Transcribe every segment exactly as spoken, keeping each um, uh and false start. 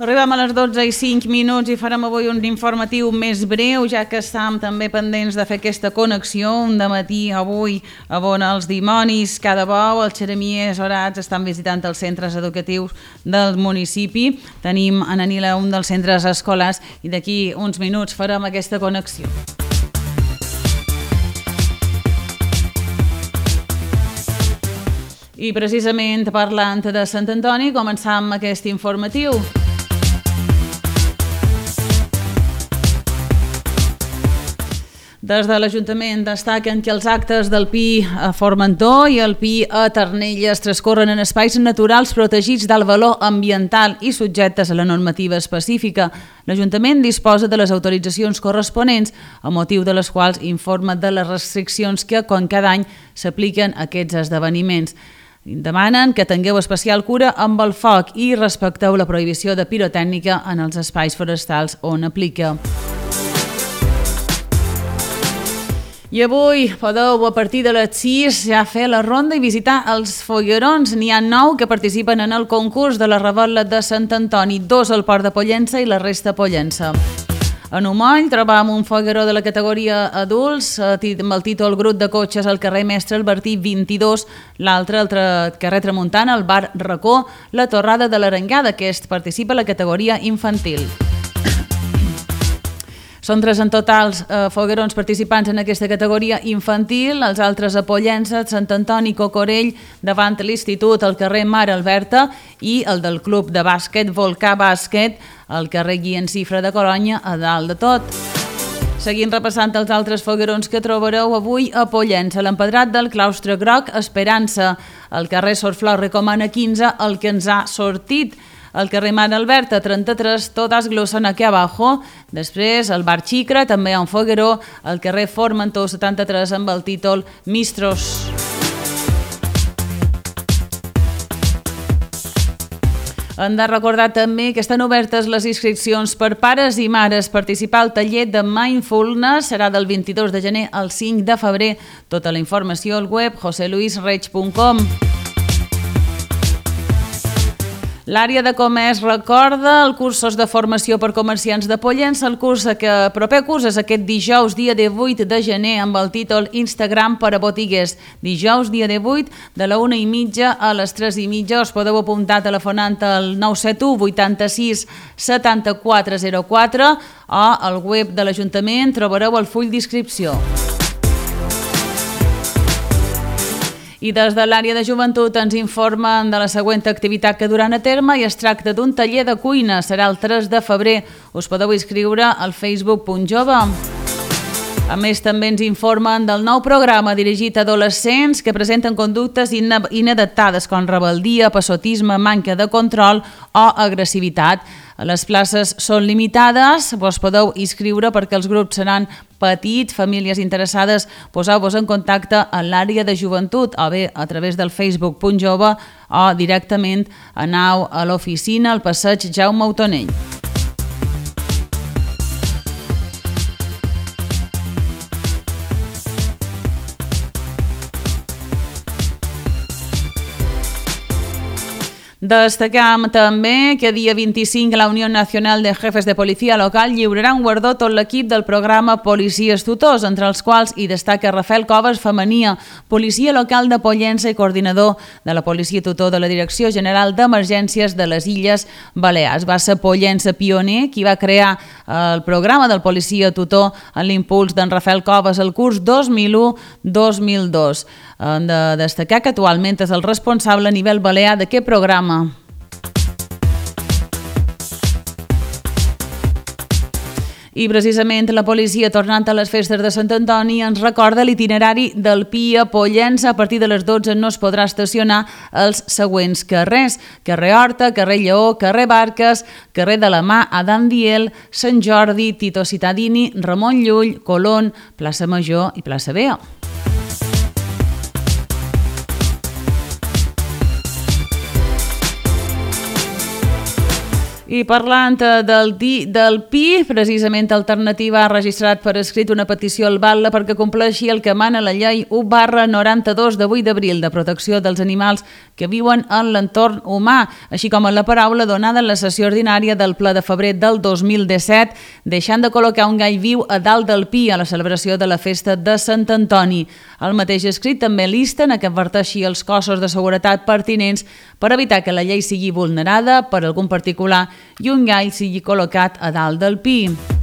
Arribem a les dotze i cinc minuts i farem avui un informatiu més breu, ja que estàvem també pendents de fer aquesta connexió. Un dematí avui, on els dimonis cada bou, els xeremies orats estan visitant els centres educatius del municipi. Tenim a Nanila un dels centres escolars i d'aquí uns minuts farem aquesta connexió. I precisament parlant de Sant Antoni, començam aquest informatiu. Des de l'Ajuntament destaquen que els actes del Pi a Formentor i el Pi a Ternelles transcorren en espais naturals protegits del valor ambiental i subjectes a la normativa específica. L'Ajuntament disposa de les autoritzacions corresponents, a motiu de les quals informa de les restriccions que, com cada any, s'apliquen a aquests esdeveniments. Demanen que tingueu especial cura amb el foc i respecteu la prohibició de pirotècnica en els espais forestals on aplica. I avui podeu, a partir de les sis, ja fer la ronda i visitar els foguerons. N'hi ha nou que participen en el concurs de la Revetlla de Sant Antoni, dos al Port de Pollença i la resta a Pollença. A Numoll trobam un fogueró de la categoria adults amb el títol Grup de cotxes al carrer Mestre Albertí vint-i-dos, l'altre al carrer Tramuntana, al bar Racó, la Torrada de l'Arengada. Aquest participa a la categoria infantil. Són tres en total eh, foguerons participants en aquesta categoria infantil, els altres a Pollença, Sant Antoni, Cocorell, davant l'Institut, al carrer Mare Alberta, i el del Club de Bàsquet, Volcà Bàsquet, al carrer Guillem Cifra de Coronya, a dalt de tot. Seguint repassant els altres foguerons que trobareu avui a Pollença, l'Empedrat del Claustre Groc, Esperança, al carrer Sorflor Recomana quinze, el que ens ha sortit, al carrer Mare Alberta trenta-tres, totes glossen aquí abajo. Després, al bar Xicra, també hi ha un fogueró, al carrer Formentor setanta-tres, amb el títol Mistros. Hem de recordar també que estan obertes les inscripcions per pares i mares. Participar al taller de Mindfulness serà del vint-i-dos de gener al cinc de febrer. Tota la informació al web jose luis reig punt com. L'àrea de comerç recorda els cursos de formació per comerciants de Pollença. El curs que proper curs és aquest dijous, dia divuit de gener, amb el títol Instagram per a botiguers. Dijous, dia divuit, de la una i mitja a les tres i mitja. Us podeu apuntar telefonant al nou set u vuitanta-sis setanta-quatre zero quatre o al web de l'Ajuntament trobareu el full d'inscripció. I des de l'àrea de joventut ens informen de la següent activitat que duran a terme i es tracta d'un taller de cuina. Serà el tres de febrer. Us podeu inscriure al facebook punt jove. A més, també ens informen del nou programa dirigit a adolescents que presenten conductes inadaptades com rebeldia, passotisme, manca de control o agressivitat. Les places són limitades, vos podeu inscriure perquè els grups seran petits. Famílies interessades, poseu-vos en contacte a l'àrea de joventut o bé a través del facebook punt jove o directament aneu a l'oficina al passeig Jaume Autonell. Destacam també que dia vint-i-cinc la Unió Nacional de Jefes de Policia Local lliurarà un guardó a tot l'equip del programa Policies Tutors, entre els quals hi destaca Rafael Coves Femenia, policia local de Pollença i coordinador de la Policia Tutor de la Direcció General d'Emergències de les Illes Balears. Va ser Pollença pioner qui va crear el programa del policia tutor en l'impuls d'en Rafael Coves el curs dos mil u dos mil dos. Hem de destacar que actualment és el responsable a nivell balear d'aquest programa. I precisament la policia, tornant a les festes de Sant Antoni, ens recorda l'itinerari del Pi a Pollença. A partir de les dotze no es podrà estacionar als següents carrers: carrer Horta, carrer Lleó, carrer Barques, carrer de la Mà, Adam Diel, Sant Jordi, Tito Cittadini, Ramon Llull, Colón, plaça Major i plaça Bea. I parlant del, di, del Pi, precisament Alternativa ha registrat per escrit una petició al Batlle perquè compleixi el que mana la llei u barra noranta-dos de vuit d'abril de protecció dels animals que viuen en l'entorn humà, així com en la paraula donada en la sessió ordinària del ple de febrer del dos mil disset, deixant de col·locar un gall viu a dalt del Pi a la celebració de la festa de Sant Antoni. El mateix escrit també l'insten a que adverteixi els cossos de seguretat pertinents per evitar que la llei sigui vulnerada per algun particular i un gall sigui col·locat a dalt del Pi.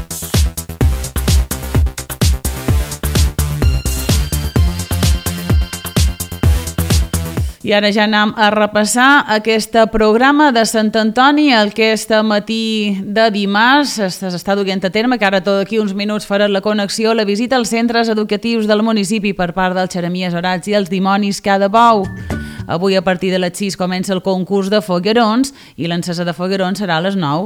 I ara ja anem a repassar aquest programa de Sant Antoni, el que este matí de dimarts s'està duent a terme, que ara tot d'aquí uns minuts farà la connexió, la visita als centres educatius del municipi per part dels Xeremies Orats i els Dimonis Cada Bou. Avui a partir de les sis comença el concurs de foguerons i l'encesa de foguerons serà a les nou.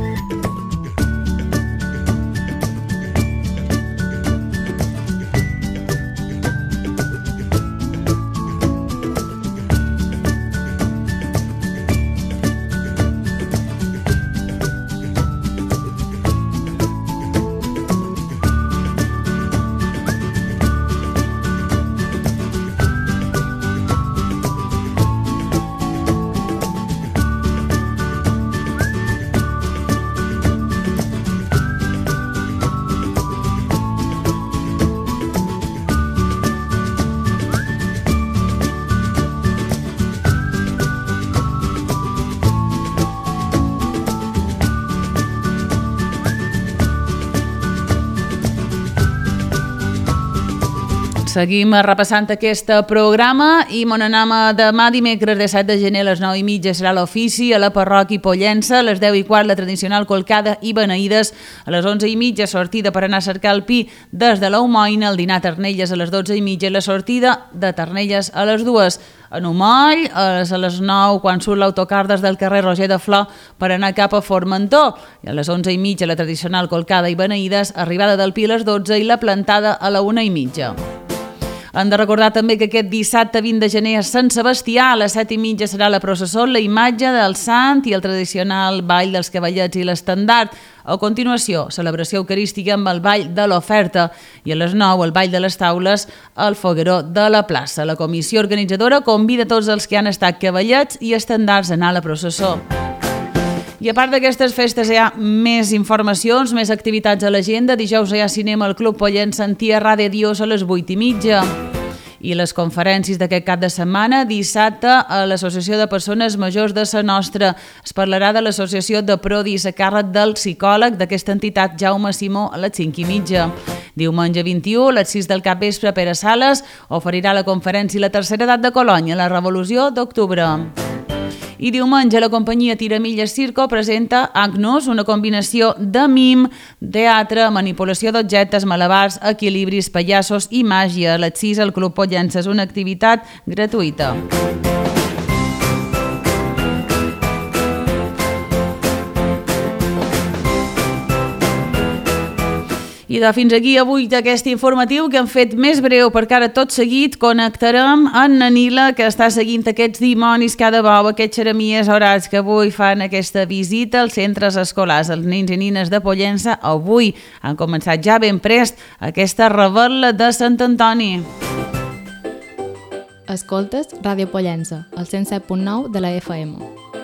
Seguim repassant aquest programa i mon anem a demà dimecres de set de gener a les nou i mitja serà l'ofici a la parròquia Pollença, a les deu i quart la tradicional colcada i beneïdes, a les onze i mitja sortida per anar a cercar el Pi des de l'Aumoina, el dinar a Ternelles a les dotze i mitja i la sortida de Ternelles a les dues. En Umoll, a les nou, quan surt l'autocar des del carrer Roger de Flor per anar cap a Formentor. I a les onze i mitja la tradicional colcada i beneïdes, arribada del Pi a les dotze i la plantada a la una i mitja. Hem de recordar també que aquest dissabte vint de gener a Sant Sebastià a les set i mitja serà la processó, la imatge del sant i el tradicional ball dels cavallets i l'estendard. A continuació, celebració eucarística amb el ball de l'oferta i a les nou el ball de les taules al fogueró de la plaça. La comissió organitzadora convida tots els que han estat cavallets i estendards a anar a la processó. I a part d'aquestes festes hi ha més informacions, més activitats a l'agenda. Dijous hi ha cinema al Club Pollença en Tierra de Dios a les vuit i mitja. I les conferències d'aquest cap de setmana, dissabte a l'Associació de Persones Majors de Sa Nostra. Es parlarà de l'Associació de Prodis a càrrec del psicòleg d'aquesta entitat Jaume Simó a les cinc i mitja. Diumenge vint-i-u, a les sis del capvespre, Pere Sales oferirà la conferència La tercera edat de Colònia, la revolució d'octubre. I diumenge la companyia Tiramilles Circo presenta Agnus, una combinació de mim, teatre, manipulació d'objectes, malabars, equilibris, pallassos i màgia. A les sis el Club Pollença és una activitat gratuïta. I de fins aquí avui d'aquest informatiu que hem fet més breu perquè ara tot seguit connectarem en Nanila que està seguint aquests dimonis Cada Bou, aquests Xeremies Orats que avui fan aquesta visita als centres escolars. Els nens i nines de Pollença avui han començat ja ben prest aquesta revetlla de Sant Antoni. Escoltes Ràdio Pollença, al cent set punt nou de la F M.